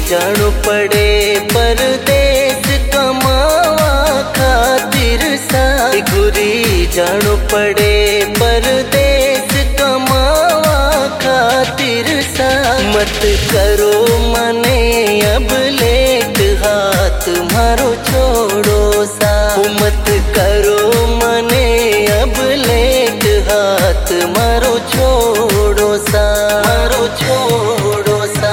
जानो पड़े परदेस कमावा खातिर सा। गुरी जानो पड़े परदेस कमावा खातिर सा। मत करो मने अब लेट हाथ मारो छोड़ो सा। मत करो मने अब लेट हाथ मारो छोड़ो सा, मारो छोड़ो सा।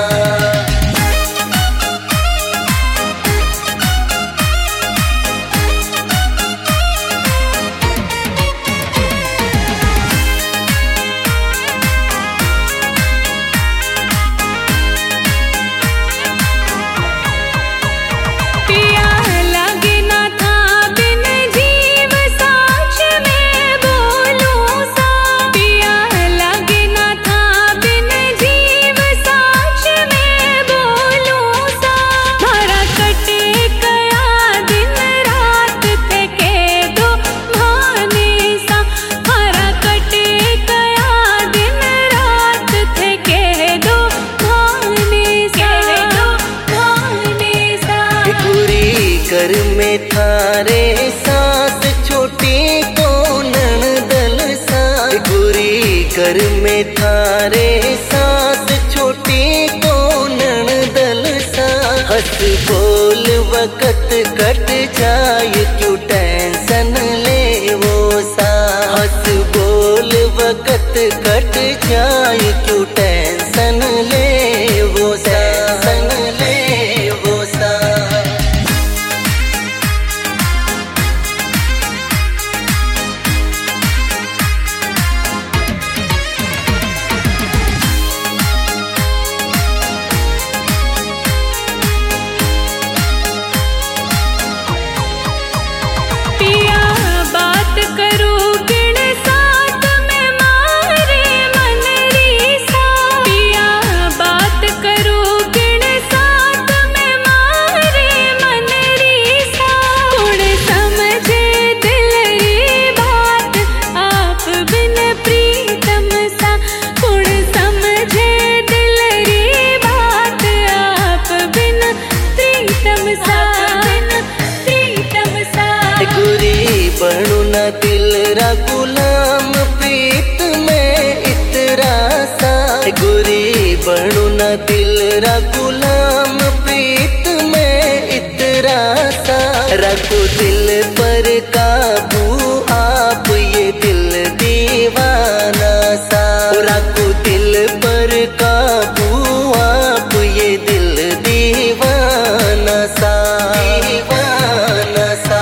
घर में थारे सास छोटी को ननदल सा। गुरी घर में थारे सास छोटी को ननदल सा। हंस बोल वक़्त कट जाए क्यों टेंशन ले वो सा। हंस बोल वक़्त कट जाए क्यों टेंशन ले वो सा, टेंशन ले वो सा। बनू न दिल रा गुलाम प्रीत में इतरा सा। गुरी बनू न दिल रा गुलाम प्रीत में इतरा सा। रखो दिल पर काबू आप ये दिल दीवाना सा। रखो दिल पर काबू आप ये दिल दीवाना सा, दीवाना सा।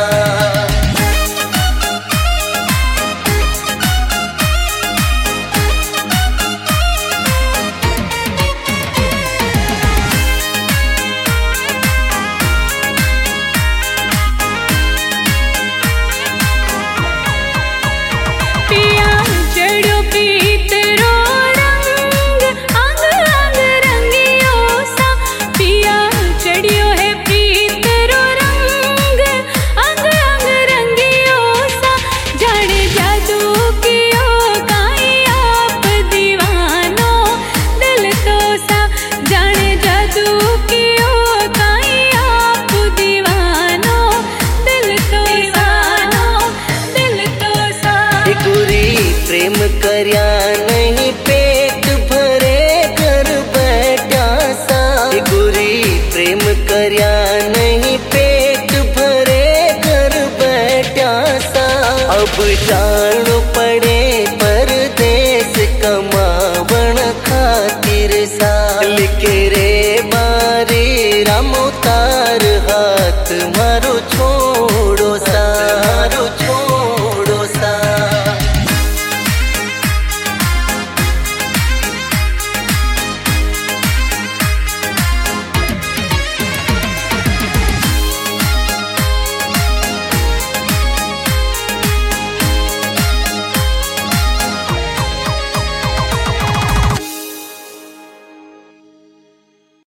प्रेम करया नहीं पेट भरे घर बैठा सा। गुरी प्रेम करया नहीं पेट भरे घर बैठा सा। अब जान पड़े परदेस कमावन खातिर सा। लिखे रे बारी रामो तार हाथ मारो छोड़